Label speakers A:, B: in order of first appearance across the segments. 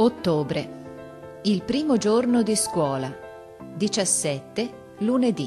A: Ottobre. Il primo giorno di scuola. 17, lunedì.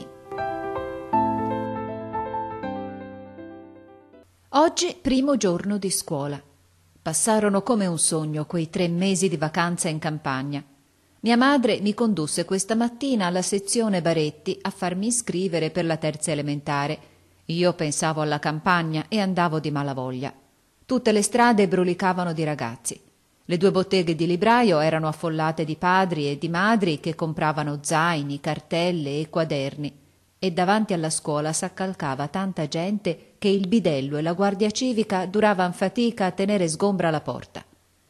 A: Oggi primo giorno di scuola. Passarono come un sogno quei 3 mesi di vacanza in campagna. Mia madre mi condusse questa mattina alla sezione Baretti a farmi iscrivere per la terza elementare. Io pensavo alla campagna e andavo di malavoglia. Tutte le strade brulicavano di ragazzi. Le 2 botteghe di libraio erano affollate di padri e di madri che compravano zaini, cartelle e quaderni, e davanti alla scuola s'accalcava tanta gente che il bidello e la guardia civica duravan fatica a tenere sgombra la porta.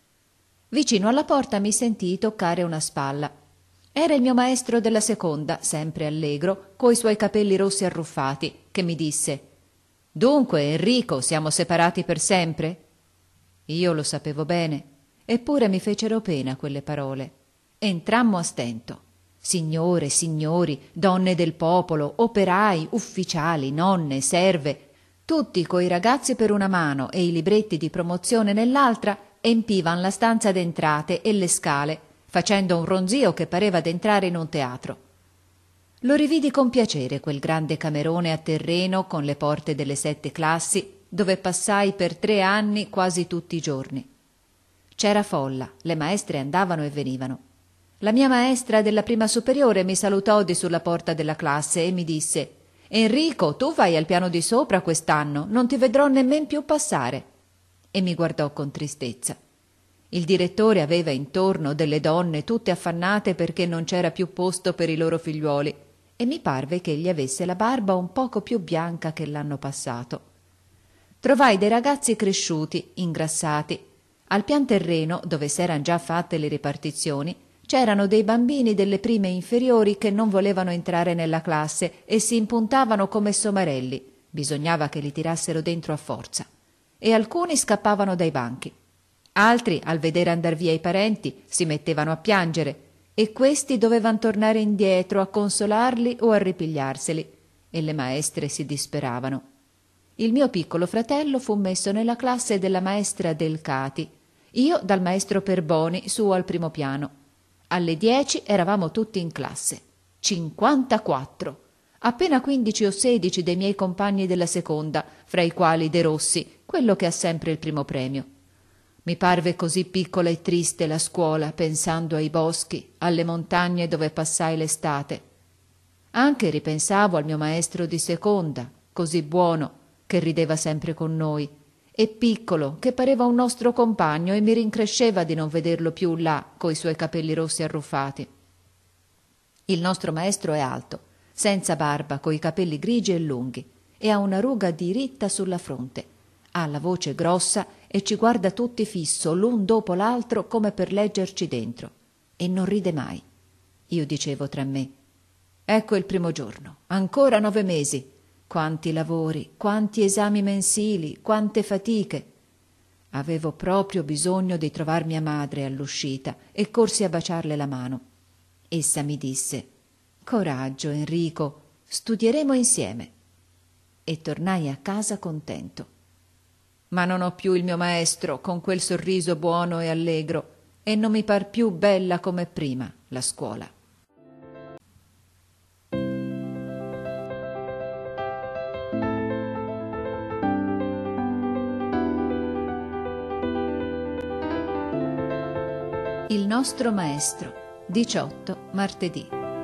A: Vicino alla porta mi sentii toccare una spalla. Era il mio maestro della seconda, sempre allegro, coi suoi capelli rossi arruffati, che mi disse: «Dunque, Enrico, siamo separati per sempre?» Io lo sapevo bene. Eppure mi fecero pena quelle parole. Entrammo a stento. Signore, signori, donne del popolo, operai, ufficiali, nonne, serve, tutti coi ragazzi per una mano e i libretti di promozione nell'altra, empivan la stanza d'entrate e le scale, facendo un ronzio che pareva d'entrare in un teatro. Lo rividi con piacere quel grande camerone a terreno con le porte delle 7 classi, dove passai per 3 anni quasi tutti i giorni. C'era folla, le maestre andavano e venivano. La mia maestra della prima superiore mi salutò di sulla porta della classe e mi disse: «Enrico, tu vai al piano di sopra quest'anno, non ti vedrò nemmen più passare». E mi guardò con tristezza. Il direttore aveva intorno delle donne tutte affannate perché non c'era più posto per i loro figliuoli, e mi parve che egli avesse la barba un poco più bianca che l'anno passato. Trovai dei ragazzi cresciuti, ingrassati. Al pian terreno, dove s'eran già fatte le ripartizioni, c'erano dei bambini delle prime inferiori che non volevano entrare nella classe e si impuntavano come somarelli. Bisognava che li tirassero dentro a forza. E alcuni scappavano dai banchi. Altri, al vedere andar via i parenti, si mettevano a piangere, e questi dovevan tornare indietro a consolarli o a ripigliarseli, e le maestre si disperavano. Il mio piccolo fratello fu messo nella classe della maestra Delcati, io dal maestro Perboni su al primo piano. Alle 10 eravamo tutti in classe. 54. Appena 15 o 16 dei miei compagni della seconda, fra i quali De Rossi, quello che ha sempre il primo premio. Mi parve così piccola e triste la scuola, pensando ai boschi, alle montagne dove passai l'estate. Anche ripensavo al mio maestro di seconda, così buono, che rideva sempre con noi, e piccolo, che pareva un nostro compagno, e mi rincresceva di non vederlo più là coi suoi capelli rossi arruffati. Il nostro maestro è alto, senza barba, coi capelli grigi e lunghi, e ha una ruga diritta sulla fronte. Ha la voce grossa e ci guarda tutti fisso, l'un dopo l'altro, come per leggerci dentro, e non ride mai. Io dicevo tra me: ecco il primo giorno, ancora 9 mesi. Quanti lavori, quanti esami mensili, quante fatiche. Avevo proprio bisogno di trovar mia madre all'uscita e corsi a baciarle la mano. Essa mi disse: «Coraggio, Enrico, studieremo insieme». E tornai a casa contento. Ma non ho più il mio maestro con quel sorriso buono e allegro, e non mi par più bella come prima la scuola. Il nostro maestro. 18 martedì.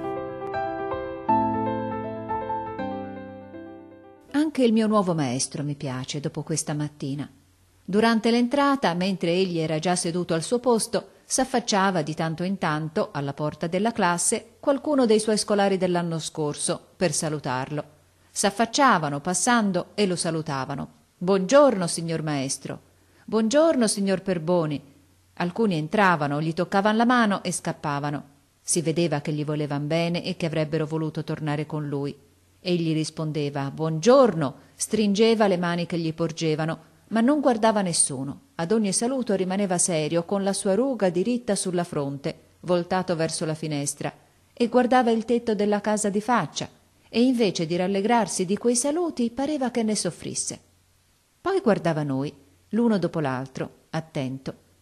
A: Anche il mio nuovo maestro mi piace dopo questa mattina. Durante l'entrata, mentre egli era già seduto al suo posto, s'affacciava di tanto in tanto alla porta della classe qualcuno dei suoi scolari dell'anno scorso per salutarlo. S'affacciavano passando e lo salutavano. «Buongiorno, signor maestro». «Buongiorno, signor Perboni». Alcuni entravano, gli toccavan la mano e scappavano. Si vedeva che gli volevan bene e che avrebbero voluto tornare con lui. Egli rispondeva «Buongiorno», stringeva le mani che gli porgevano, ma non guardava nessuno. Ad ogni saluto rimaneva serio, con la sua ruga diritta sulla fronte, voltato verso la finestra, e guardava il tetto della casa di faccia, e invece di rallegrarsi di quei saluti pareva che ne soffrisse. Poi guardava noi, l'uno dopo l'altro, attento.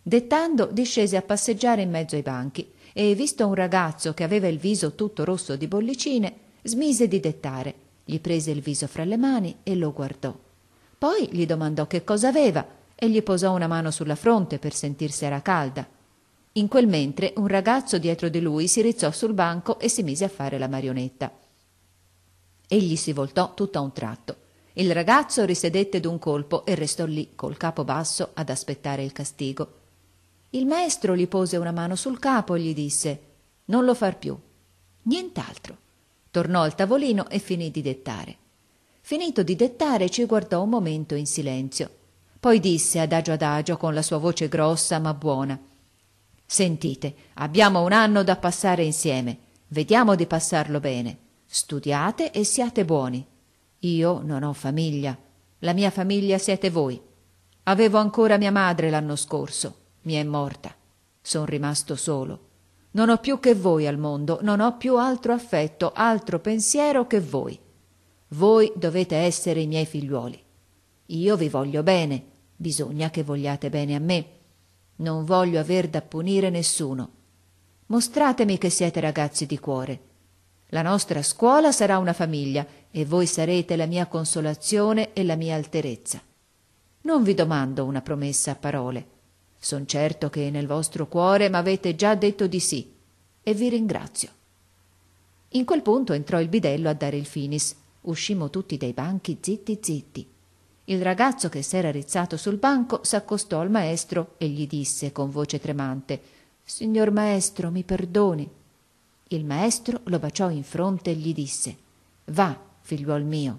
A: Dettando, discese a passeggiare in mezzo ai banchi e, visto un ragazzo che aveva il viso tutto rosso di bollicine, smise di dettare, gli prese il viso fra le mani e lo guardò. Poi gli domandò che cosa aveva e gli posò una mano sulla fronte per sentir se era calda. In quel mentre un ragazzo dietro di lui si rizzò sul banco e si mise a fare la marionetta. Egli si voltò tutto a un tratto. Il ragazzo risedette d'un colpo e restò lì col capo basso ad aspettare il castigo. Il maestro gli pose una mano sul capo e gli disse: «Non lo far più». Nient'altro. Tornò al tavolino e finì di dettare. Finito di dettare ci guardò un momento in silenzio. Poi disse adagio con la sua voce grossa ma buona: «Sentite, abbiamo un anno da passare insieme. Vediamo di passarlo bene. Studiate e siate buoni. Io non ho famiglia. La mia famiglia siete voi. Avevo ancora mia madre l'anno scorso. Mi è morta. Son rimasto solo. Non ho più che voi al mondo, non ho più altro affetto, altro pensiero che voi. Voi dovete essere i miei figliuoli. Io vi voglio bene, bisogna che vogliate bene a me. Non voglio aver da punire nessuno. Mostratemi che siete ragazzi di cuore. La nostra scuola sarà una famiglia e voi sarete la mia consolazione e la mia alterezza. Non vi domando una promessa a parole. Son certo che nel vostro cuore m'avete già detto di sì e vi ringrazio». In quel punto entrò il bidello a dare il finis. Uscimmo tutti dai banchi zitti zitti. Il ragazzo che s'era rizzato sul banco s'accostò al maestro e gli disse con voce tremante: «Signor maestro, mi perdoni». Il maestro lo baciò in fronte e gli disse: «Va, figliuol mio».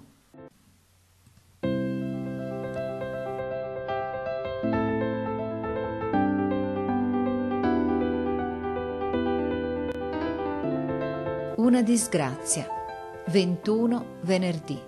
A: Una disgrazia. 21 venerdì.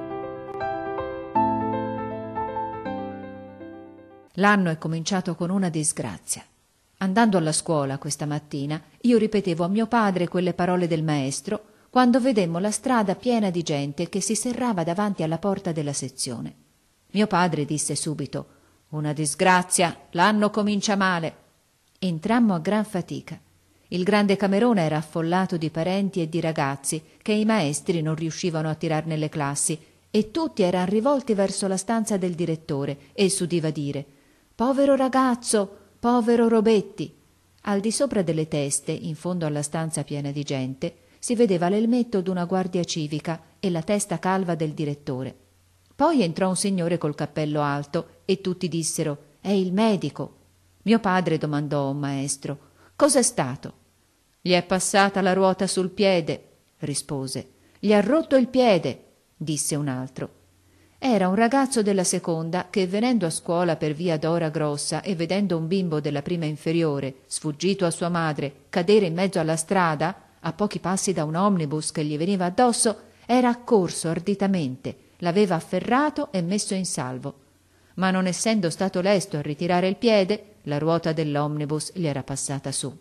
A: L'anno è cominciato con una disgrazia. Andando alla scuola questa mattina, io ripetevo a mio padre quelle parole del maestro quando vedemmo la strada piena di gente che si serrava davanti alla porta della sezione. Mio padre disse subito: «Una disgrazia, l'anno comincia male». Entrammo a gran fatica. Il grande camerone era affollato di parenti e di ragazzi che i maestri non riuscivano a tirar nelle classi e tutti eran rivolti verso la stanza del direttore e s'udiva dire: «Povero ragazzo, povero Robetti». Al di sopra delle teste, in fondo alla stanza piena di gente, si vedeva l'elmetto d'una guardia civica e la testa calva del direttore. Poi entrò un signore col cappello alto e tutti dissero: «È il medico». Mio padre domandò a un maestro: «Cos'è stato?» «Gli è passata la ruota sul piede», rispose. «Gli ha rotto il piede», disse un altro. Era un ragazzo della seconda che, venendo a scuola per via Dora Grossa e vedendo un bimbo della prima inferiore, sfuggito a sua madre, cadere in mezzo alla strada, a pochi passi da un omnibus che gli veniva addosso, era accorso arditamente, l'aveva afferrato e messo in salvo. Ma non essendo stato lesto a ritirare il piede, la ruota dell'omnibus gli era passata su.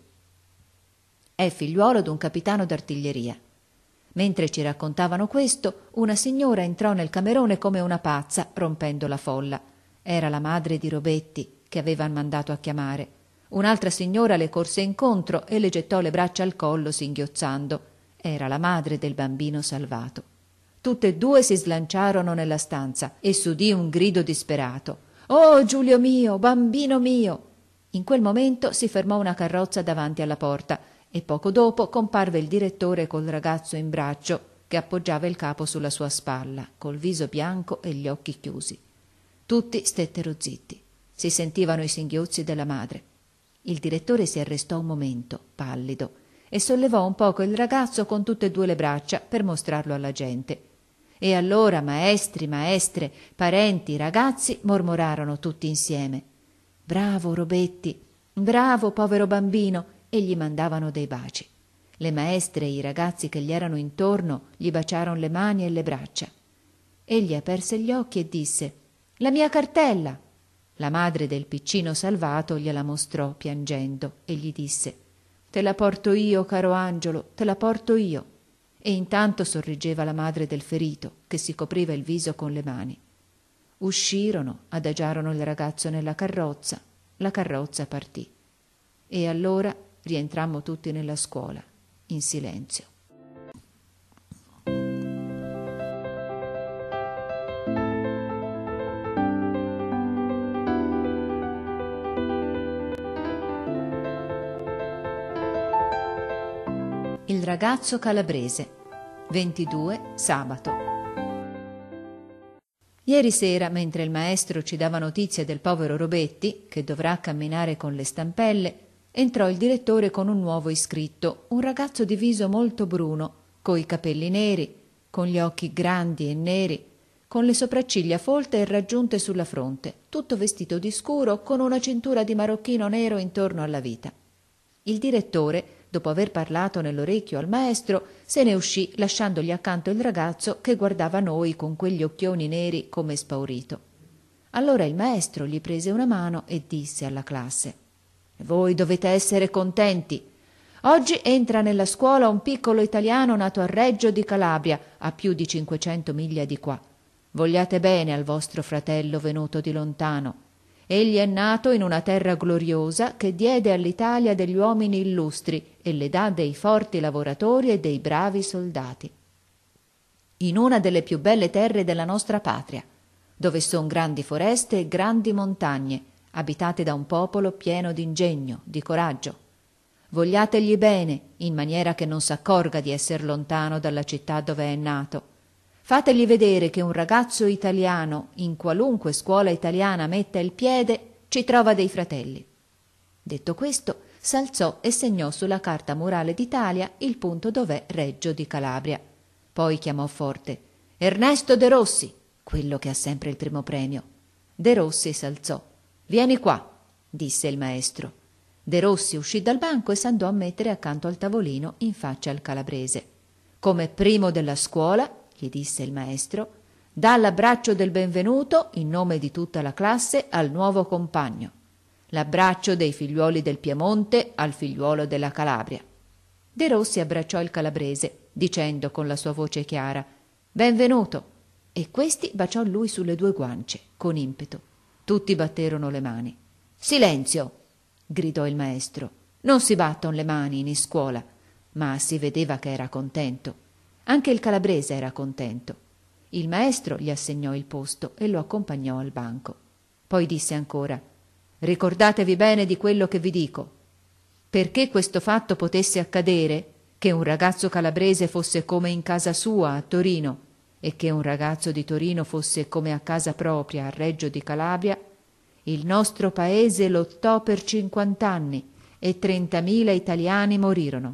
A: È figliuolo d'un capitano d'artiglieria. Mentre ci raccontavano questo, una signora entrò nel camerone come una pazza, rompendo la folla. Era la madre di Robetti, che avevan mandato a chiamare. Un'altra signora le corse incontro e le gettò le braccia al collo singhiozzando. Era la madre del bambino salvato. Tutte e due si slanciarono nella stanza e s'udì un grido disperato: «Oh, Giulio mio, bambino mio!» In quel momento si fermò una carrozza davanti alla porta e poco dopo comparve il direttore col ragazzo in braccio che appoggiava il capo sulla sua spalla, col viso bianco e gli occhi chiusi. Tutti stettero zitti. Si sentivano i singhiozzi della madre. Il direttore si arrestò un momento, pallido, e sollevò un poco il ragazzo con tutte e due le braccia per mostrarlo alla gente. E allora maestri, maestre, parenti, ragazzi mormorarono tutti insieme: «Bravo Robetti! Bravo povero bambino!» e gli mandavano dei baci. Le maestre e i ragazzi che gli erano intorno gli baciarono le mani e le braccia. Egli aperse gli occhi e disse: «La mia cartella!» La madre del piccino salvato gliela mostrò piangendo e gli disse: «Te la porto io, caro Angelo, te la porto io». E intanto sorriggeva la madre del ferito, che si copriva il viso con le mani. Uscirono, adagiarono il ragazzo nella carrozza, la carrozza partì. E allora rientrammo tutti nella scuola, in silenzio. Il ragazzo calabrese, 22 sabato. Ieri sera, mentre il maestro ci dava notizia del povero Robetti, che dovrà camminare con le stampelle, entrò il direttore con un nuovo iscritto, un ragazzo di viso molto bruno, coi capelli neri, con gli occhi grandi e neri, con le sopracciglia folte e raggiunte sulla fronte, tutto vestito di scuro, con una cintura di marocchino nero intorno alla vita. Il direttore, dopo aver parlato nell'orecchio al maestro, se ne uscì lasciandogli accanto il ragazzo che guardava noi con quegli occhioni neri come spaurito. Allora il maestro gli prese una mano e disse alla classe: «Voi dovete essere contenti. Oggi entra nella scuola un piccolo italiano nato a Reggio di Calabria, a più di 500 miglia di qua. Vogliate bene al vostro fratello venuto di lontano. Egli è nato in una terra gloriosa che diede all'Italia degli uomini illustri e le dà dei forti lavoratori e dei bravi soldati. In una delle più belle terre della nostra patria, dove son grandi foreste e grandi montagne, abitate da un popolo pieno d'ingegno, di coraggio. Vogliategli bene, in maniera che non s'accorga di esser lontano dalla città dove è nato. Fategli vedere che un ragazzo italiano, in qualunque scuola italiana metta il piede, ci trova dei fratelli». Detto questo, s'alzò e segnò sulla carta murale d'Italia il punto dov'è Reggio di Calabria. Poi chiamò forte: «Ernesto De Rossi», quello che ha sempre il primo premio. De Rossi s'alzò. «Vieni qua», disse il maestro. De Rossi uscì dal banco e s'andò a mettere accanto al tavolino in faccia al calabrese. «Come primo della scuola», gli disse il maestro, «dà l'abbraccio del benvenuto, in nome di tutta la classe, al nuovo compagno. L'abbraccio dei figliuoli del Piemonte al figliuolo della Calabria». De Rossi abbracciò il calabrese, dicendo con la sua voce chiara: «Benvenuto», e questi baciò lui sulle 2 guance, con impeto. Tutti batterono le mani. «Silenzio!» gridò il maestro. «Non si batton le mani in iscuola». Ma si vedeva che era contento. Anche il calabrese era contento. Il maestro gli assegnò il posto e lo accompagnò al banco. Poi disse ancora: «Ricordatevi bene di quello che vi dico. Perché questo fatto potesse accadere, che un ragazzo calabrese fosse come in casa sua a Torino e che un ragazzo di Torino fosse come a casa propria a Reggio di Calabria, il nostro paese lottò per 50 anni e 30.000 italiani morirono.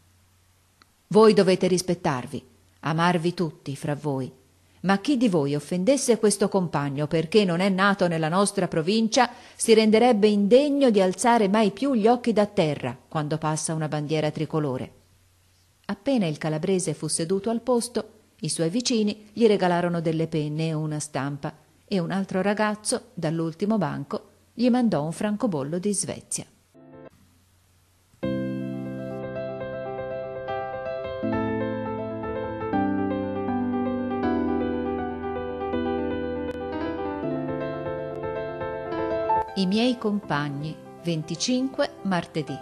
A: Voi dovete rispettarvi, amarvi tutti fra voi, ma chi di voi offendesse questo compagno perché non è nato nella nostra provincia si renderebbe indegno di alzare mai più gli occhi da terra quando passa una bandiera tricolore». Appena il calabrese fu seduto al posto, i suoi vicini gli regalarono delle penne e una stampa, e un altro ragazzo, dall'ultimo banco, gli mandò un francobollo di Svezia. I miei compagni, 25 martedì.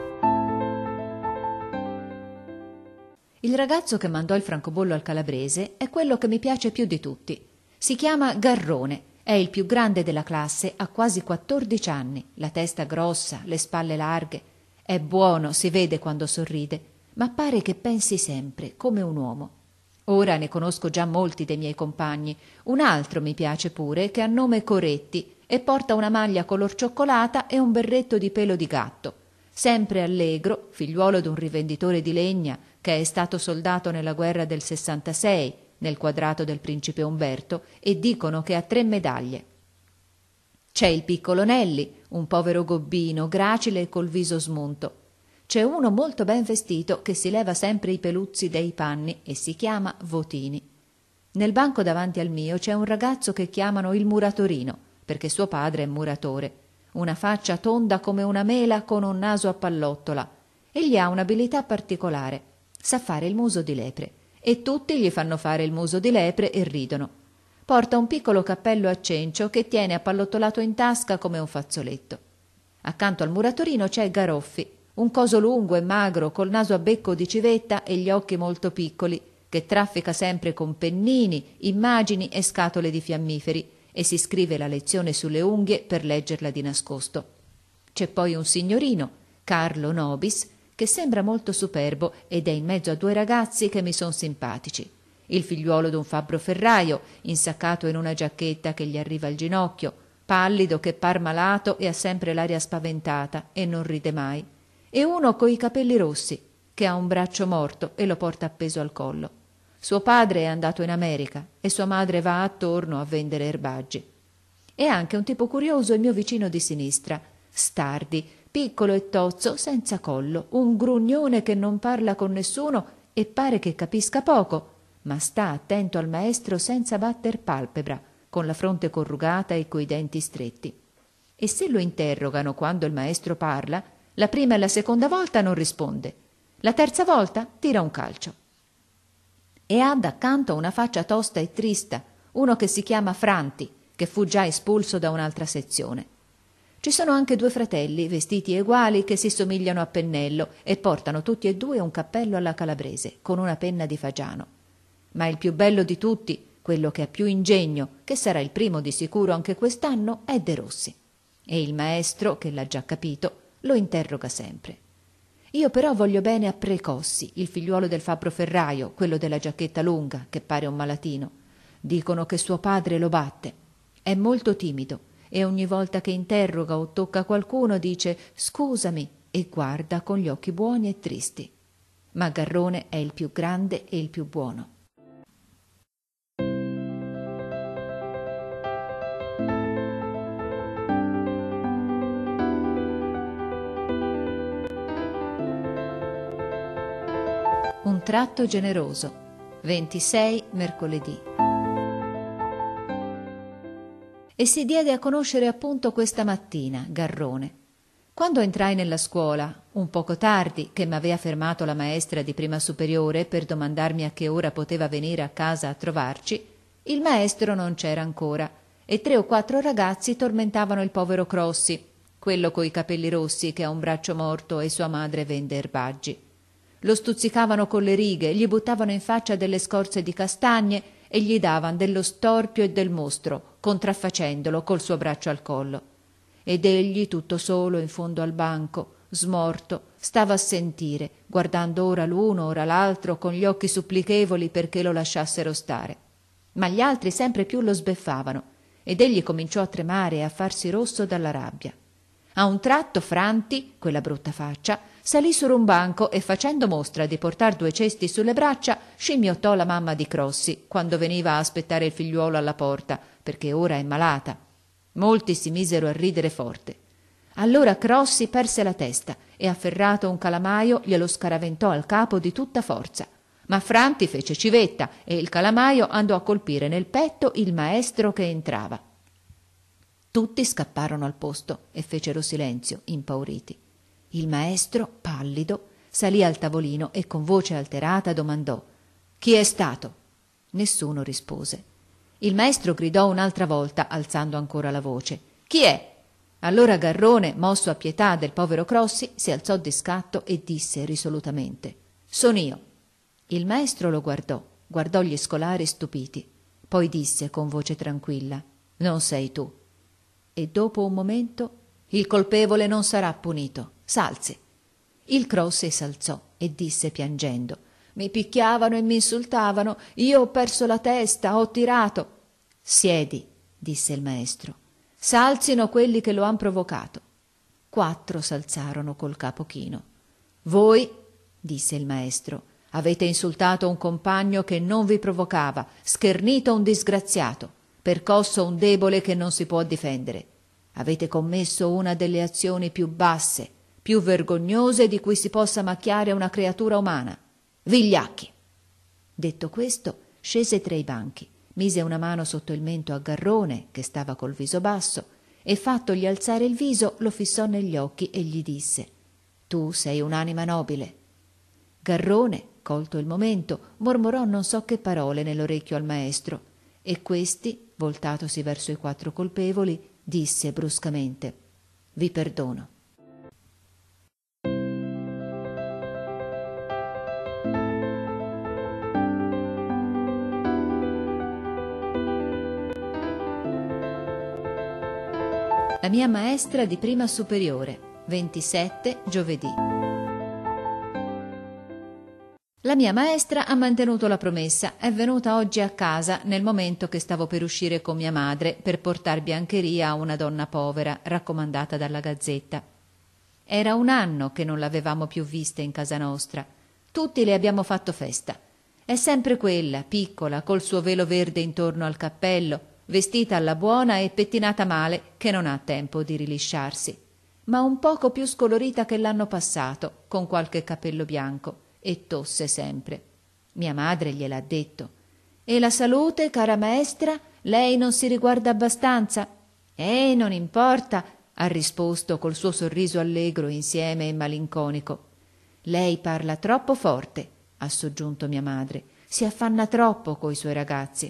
A: Il ragazzo che mandò il francobollo al calabrese è quello che mi piace più di tutti. Si chiama Garrone, è il più grande della classe, ha quasi 14 anni, la testa grossa, le spalle larghe. È buono, si vede quando sorride, ma pare che pensi sempre, come un uomo. Ora ne conosco già molti dei miei compagni. Un altro mi piace pure, che ha nome Coretti, e porta una maglia color cioccolata e un berretto di pelo di gatto. Sempre allegro, figliuolo d'un rivenditore di legna che è stato soldato nella guerra del 66 nel quadrato del principe Umberto, e dicono che ha 3 medaglie. C'è il piccolo Nelli, un povero gobbino, gracile e col viso smunto. C'è uno molto ben vestito che si leva sempre i peluzzi dei panni e si chiama Votini. Nel banco davanti al mio c'è un ragazzo che chiamano il muratorino, perché suo padre è muratore. Una faccia tonda come una mela con un naso a pallottola. Egli ha un'abilità particolare. Sa fare il muso di lepre. E tutti gli fanno fare il muso di lepre e ridono. Porta un piccolo cappello a cencio che tiene appallottolato in tasca come un fazzoletto. Accanto al muratorino c'è Garoffi, un coso lungo e magro, col naso a becco di civetta e gli occhi molto piccoli, che traffica sempre con pennini, immagini e scatole di fiammiferi e si scrive la lezione sulle unghie per leggerla di nascosto. C'è poi un signorino, Carlo Nobis, che sembra molto superbo ed è in mezzo a due ragazzi che mi son simpatici. Il figliuolo d'un fabbro ferraio, insaccato in una giacchetta che gli arriva al ginocchio, pallido che par malato e ha sempre l'aria spaventata e non ride mai, e uno coi capelli rossi, che ha un braccio morto e lo porta appeso al collo. Suo padre è andato in America e sua madre va attorno a vendere erbaggi. E anche un tipo curioso il mio vicino di sinistra, Stardi, piccolo e tozzo, senza collo, un grugnone che non parla con nessuno e pare che capisca poco, ma sta attento al maestro senza batter palpebra, con la fronte corrugata e coi denti stretti. E se lo interrogano quando il maestro parla, la prima e la seconda volta non risponde, la terza volta tira un calcio. E ha daccanto una faccia tosta e trista, uno che si chiama Franti, che fu già espulso da un'altra sezione. Ci sono anche due fratelli, vestiti eguali, che si somigliano a pennello e portano tutti e due un cappello alla calabrese, con una penna di fagiano. Ma il più bello di tutti, quello che ha più ingegno, che sarà il primo di sicuro anche quest'anno, è De Rossi. E il maestro, che l'ha già capito, lo interroga sempre. Io però voglio bene a Precossi, il figliuolo del fabbro ferraio, quello della giacchetta lunga, che pare un malatino. Dicono che suo padre lo batte. È molto timido e ogni volta che interroga o tocca qualcuno dice «scusami» e guarda con gli occhi buoni e tristi. Ma Garrone è il più grande e il più buono. Un tratto generoso. 26 mercoledì. E si diede a conoscere appunto questa mattina, Garrone. Quando entrai nella scuola, un poco tardi, che m'avea fermato la maestra di prima superiore per domandarmi a che ora poteva venire a casa a trovarci, il maestro non c'era ancora e 3 o 4 ragazzi tormentavano il povero Crossi, quello coi capelli rossi che ha un braccio morto e sua madre vende erbaggi. Lo stuzzicavano con le righe, gli buttavano in faccia delle scorze di castagne e gli davan dello storpio e del mostro, contraffacendolo col suo braccio al collo. Ed egli, tutto solo in fondo al banco, smorto, stava a sentire, guardando ora l'uno ora l'altro con gli occhi supplichevoli perché lo lasciassero stare. Ma gli altri sempre più lo sbeffavano ed egli cominciò a tremare e a farsi rosso dalla rabbia. A un tratto Franti, quella brutta faccia, salì su un banco e facendo mostra di portar 2 cesti sulle braccia scimmiottò la mamma di Crossi quando veniva a aspettare il figliuolo alla porta perché ora è malata. Molti si misero a ridere forte. Allora Crossi perse la testa e afferrato un calamaio glielo scaraventò al capo di tutta forza. Ma Franti fece civetta e il calamaio andò a colpire nel petto il maestro che entrava. Tutti scapparono al posto e fecero silenzio, impauriti. Il maestro, pallido, salì al tavolino e con voce alterata domandò «Chi è stato?» Nessuno rispose. Il maestro gridò un'altra volta, alzando ancora la voce «Chi è?» Allora Garrone, mosso a pietà del povero Crossi, si alzò di scatto e disse risolutamente «Son io». Il maestro lo guardò gli scolari stupiti. Poi disse con voce tranquilla «Non sei tu». E dopo un momento «Il colpevole non sarà punito. S'alzi». Il Crossi s'alzò e disse piangendo «Mi picchiavano e mi insultavano. Io ho perso la testa, ho tirato». «Siedi», disse il maestro. «S'alzino quelli che lo han provocato». 4 s'alzarono col capo chino. «Voi», disse il maestro, «avete insultato un compagno che non vi provocava, schernito un disgraziato, percosso un debole che non si può difendere. Avete commesso una delle azioni più basse, più vergognose di cui si possa macchiare una creatura umana. Vigliacchi!» Detto questo, scese tra i banchi, mise una mano sotto il mento a Garrone, che stava col viso basso, e fattogli alzare il viso lo fissò negli occhi e gli disse «Tu sei un'anima nobile». Garrone, colto il momento, mormorò non so che parole nell'orecchio al maestro, e questi, voltatosi verso i 4 colpevoli, disse bruscamente «Vi perdono». La mia maestra di prima superiore, 27 giovedì. La mia maestra ha mantenuto la promessa, è venuta oggi a casa nel momento che stavo per uscire con mia madre per portar biancheria a una donna povera, raccomandata dalla Gazzetta. Era un anno che non l'avevamo più vista in casa nostra. Tutti le abbiamo fatto festa. È sempre quella, piccola, col suo velo verde intorno al cappello, vestita alla buona e pettinata male, che non ha tempo di rilisciarsi, ma un poco più scolorita che l'anno passato, con qualche capello bianco, e tosse sempre. Mia madre gliel'ha detto. «E la salute, cara maestra? Lei non si riguarda abbastanza?» Non importa», ha risposto col suo sorriso allegro insieme e malinconico. «Lei parla troppo forte», ha soggiunto mia madre. «Si affanna troppo coi suoi ragazzi».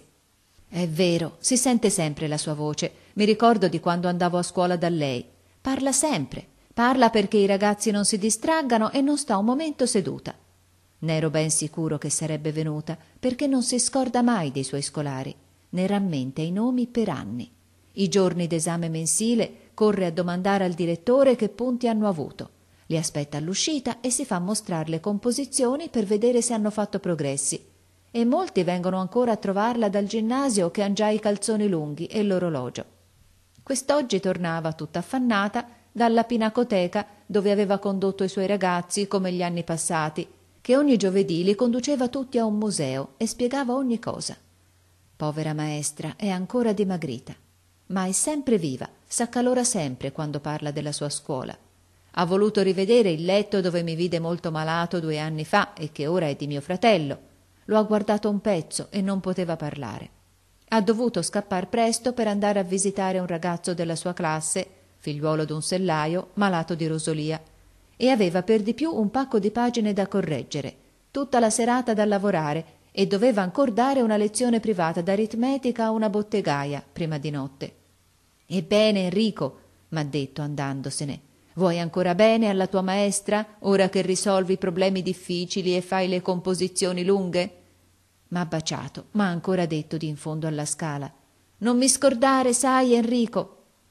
A: È vero, si sente sempre la sua voce. Mi ricordo di quando andavo a scuola da lei. Parla sempre. Parla perché i ragazzi non si distraggano e non sta un momento seduta. N'ero ben sicuro che sarebbe venuta, perché non si scorda mai dei suoi scolari. Ne rammenta i nomi per anni. I giorni d'esame mensile corre a domandare al direttore che punti hanno avuto. Li aspetta all'uscita e si fa mostrare le composizioni per vedere se hanno fatto progressi. E molti vengono ancora a trovarla dal ginnasio che han già i calzoni lunghi e l'orologio. Quest'oggi tornava tutta affannata dalla pinacoteca dove aveva condotto i suoi ragazzi come gli anni passati, che ogni giovedì li conduceva tutti a un museo e spiegava ogni cosa. Povera maestra, è ancora dimagrita, ma è sempre viva, s'accalora sempre quando parla della sua scuola. Ha voluto rivedere il letto dove mi vide molto malato 2 anni fa e che ora è di mio fratello. Lo ha guardato un pezzo e non poteva parlare. Ha dovuto scappar presto per andare a visitare un ragazzo della sua classe, figliuolo d'un sellaio, malato di rosolia, e aveva per di più un pacco di pagine da correggere, tutta la serata da lavorare, e doveva ancor dare una lezione privata d'aritmetica a una bottegaia prima di notte. «Ebbene, Enrico», m'ha detto andandosene, «vuoi ancora bene alla tua maestra, ora che risolvi problemi difficili e fai le composizioni lunghe?» M'ha baciato, m'ha ancora detto di in fondo alla scala: «Non mi scordare, sai, Enrico!»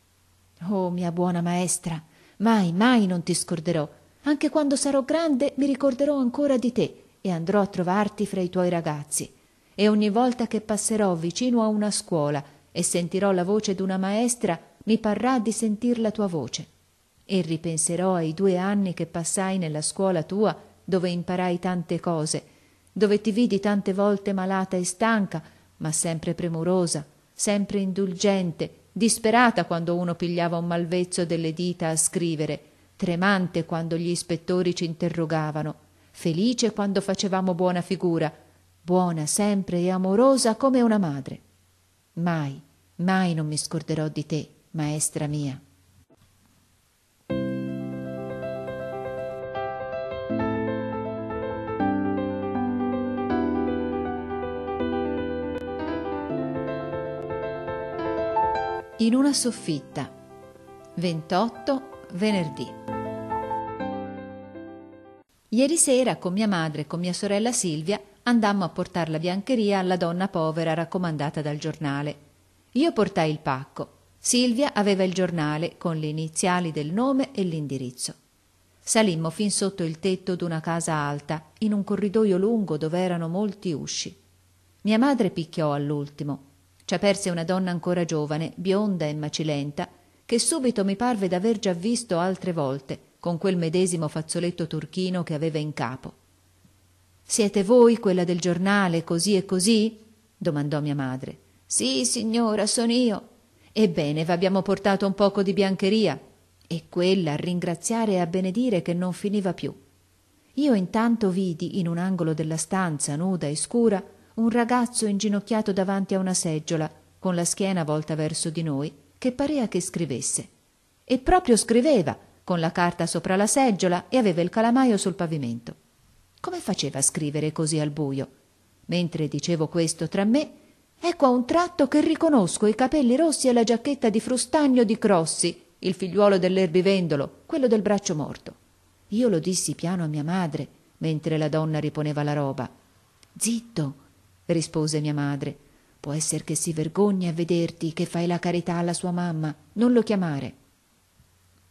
A: «Oh, mia buona maestra, mai, mai non ti scorderò. Anche quando sarò grande mi ricorderò ancora di te e andrò a trovarti fra i tuoi ragazzi. E ogni volta che passerò vicino a una scuola e sentirò la voce d'una maestra, mi parrà di sentir la tua voce. E ripenserò ai 2 anni che passai nella scuola tua, dove imparai tante cose, dove ti vidi tante volte malata e stanca, ma sempre premurosa, sempre indulgente, disperata quando uno pigliava un malvezzo delle dita a scrivere, tremante quando gli ispettori ci interrogavano, felice quando facevamo buona figura, buona sempre e amorosa come una madre. Mai, mai non mi scorderò di te, maestra mia». In una soffitta, 28 venerdì. Ieri sera con mia madre e con mia sorella Silvia andammo a portar la biancheria alla donna povera raccomandata dal giornale. Io portai il pacco, Silvia aveva il giornale con le iniziali del nome e l'indirizzo. Salimmo fin sotto il tetto d'una casa alta, in un corridoio lungo dove erano molti usci. Mia madre picchiò all'ultimo. Ci aperse una donna ancora giovane, bionda e macilenta, che subito mi parve d'aver già visto altre volte, con quel medesimo fazzoletto turchino che aveva in capo. «Siete voi quella del giornale così e così?» domandò mia madre. «Sì, signora, son io». «Ebbene, v'abbiamo portato un poco di biancheria». E quella a ringraziare e a benedire che non finiva più. Io intanto vidi in un angolo della stanza, nuda e scura, un ragazzo inginocchiato davanti a una seggiola, con la schiena volta verso di noi, che parea che scrivesse. E proprio scriveva, con la carta sopra la seggiola, e aveva il calamaio sul pavimento. Come faceva a scrivere così al buio? Mentre dicevo questo tra me, ecco a un tratto che riconosco i capelli rossi e la giacchetta di frustagno di Crossi, il figliuolo dell'erbivendolo, quello del braccio morto. Io lo dissi piano a mia madre, mentre la donna riponeva la roba. «Zitto», rispose mia madre, «può esser che si vergogni a vederti che fai la carità alla sua mamma, non lo chiamare».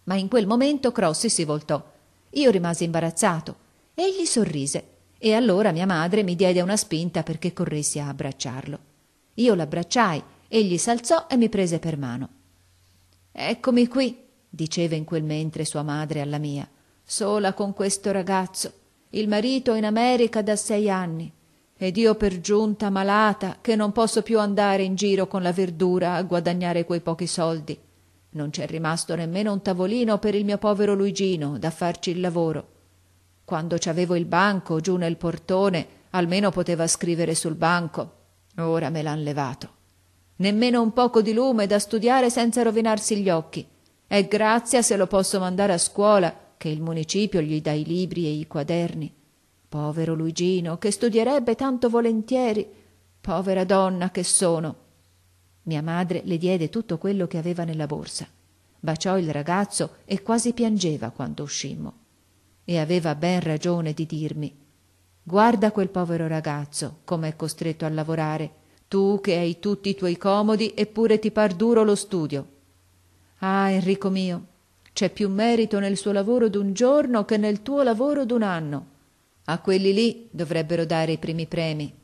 A: Ma in quel momento Crossi si voltò. Io rimasi imbarazzato. Egli sorrise e allora mia madre mi diede una spinta perché corressi a abbracciarlo. Io l'abbracciai, egli s'alzò e mi prese per mano. «Eccomi qui», diceva in quel mentre sua madre alla mia, «sola con questo ragazzo. Il marito è in America da 6 anni ed io per giunta malata che non posso più andare in giro con la verdura a guadagnare quei pochi soldi. Non c'è rimasto nemmeno un tavolino per il mio povero Luigino da farci il lavoro. Quando c'avevo il banco giù nel portone, almeno poteva scrivere sul banco. Ora me l'han levato. Nemmeno un poco di lume da studiare senza rovinarsi gli occhi. E grazia se lo posso mandare a scuola, che il municipio gli dà i libri e i quaderni. Povero Luigino, che studierebbe tanto volentieri. Povera donna che sono». Mia madre le diede tutto quello che aveva nella borsa. Baciò il ragazzo e quasi piangeva quando uscimmo. E aveva ben ragione di dirmi: «Guarda quel povero ragazzo, come è costretto a lavorare, tu che hai tutti i tuoi comodi eppure ti par duro lo studio. Ah, Enrico mio, c'è più merito nel suo lavoro d'un giorno che nel tuo lavoro d'un anno. A quelli lì dovrebbero dare i primi premi».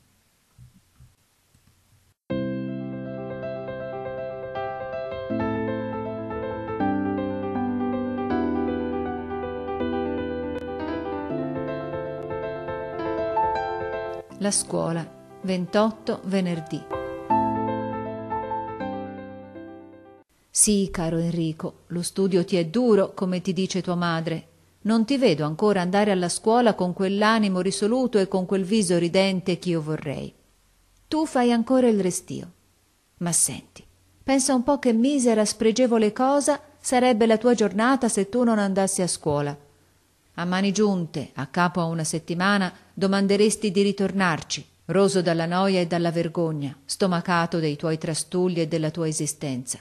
A: La scuola, 28 venerdì. Sì, caro Enrico, lo studio ti è duro, come ti dice tua madre. Non ti vedo ancora andare alla scuola con quell'animo risoluto e con quel viso ridente ch'io vorrei. Tu fai ancora il restio. Ma senti, pensa un po' che misera, spregevole cosa sarebbe la tua giornata se tu non andassi a scuola. A mani giunte, a capo a una settimana, domanderesti di ritornarci, roso dalla noia e dalla vergogna, stomacato dei tuoi trastulli e della tua esistenza.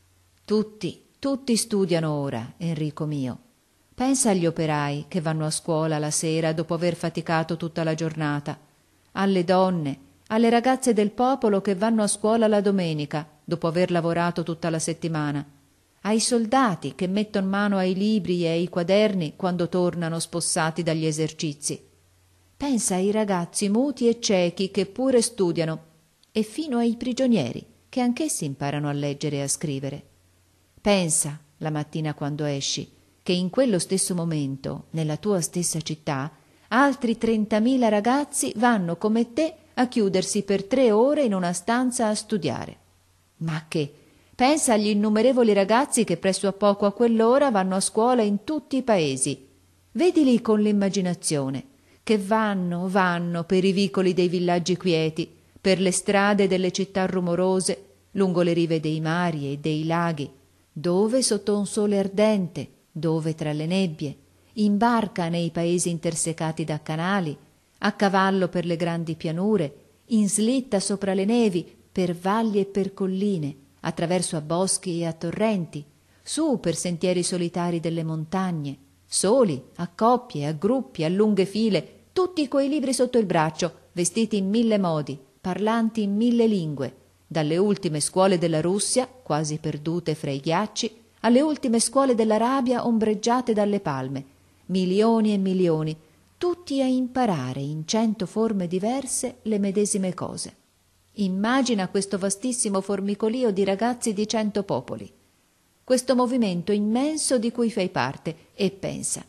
A: Tutti studiano ora, Enrico mio. Pensa agli operai che vanno a scuola la sera dopo aver faticato tutta la giornata, alle donne, alle ragazze del popolo che vanno a scuola la domenica dopo aver lavorato tutta la settimana, ai soldati che metton mano ai libri e ai quaderni quando tornano spossati dagli esercizi. Pensa ai ragazzi muti e ciechi che pure studiano, e fino ai prigionieri che anch'essi imparano a leggere e a scrivere. Pensa, la mattina quando esci, che in quello stesso momento, nella tua stessa città, altri 30.000 ragazzi vanno come te a chiudersi per 3 ore in una stanza a studiare. Ma che? Pensa agli innumerevoli ragazzi che presso a poco a quell'ora vanno a scuola in tutti i paesi. Vedili con l'immaginazione, che vanno per i vicoli dei villaggi quieti, per le strade delle città rumorose, lungo le rive dei mari e dei laghi, dove sotto un sole ardente, dove tra le nebbie, in barca nei paesi intersecati da canali, a cavallo per le grandi pianure, in slitta sopra le nevi, per valli e per colline, attraverso a boschi e a torrenti, su per sentieri solitari delle montagne, soli, a coppie, a gruppi, a lunghe file, tutti coi libri sotto il braccio, vestiti in 1000 modi, parlanti in 1000 lingue, dalle ultime scuole della Russia, quasi perdute fra i ghiacci, alle ultime scuole dell'Arabia ombreggiate dalle palme, milioni e milioni, tutti a imparare in 100 forme diverse le medesime cose. Immagina questo vastissimo formicolio di ragazzi di 100 popoli, questo movimento immenso di cui fai parte, e pensa: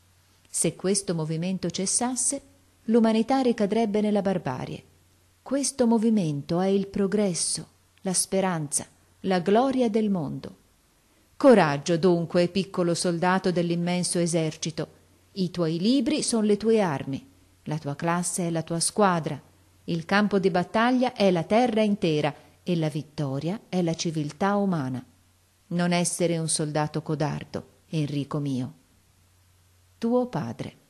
A: se questo movimento cessasse, l'umanità ricadrebbe nella barbarie. Questo movimento è il progresso, la speranza, la gloria del mondo. Coraggio dunque, piccolo soldato dell'immenso esercito. I tuoi libri son le tue armi, la tua classe è la tua squadra, il campo di battaglia è la terra intera e la vittoria è la civiltà umana. Non essere un soldato codardo, Enrico mio. Tuo padre.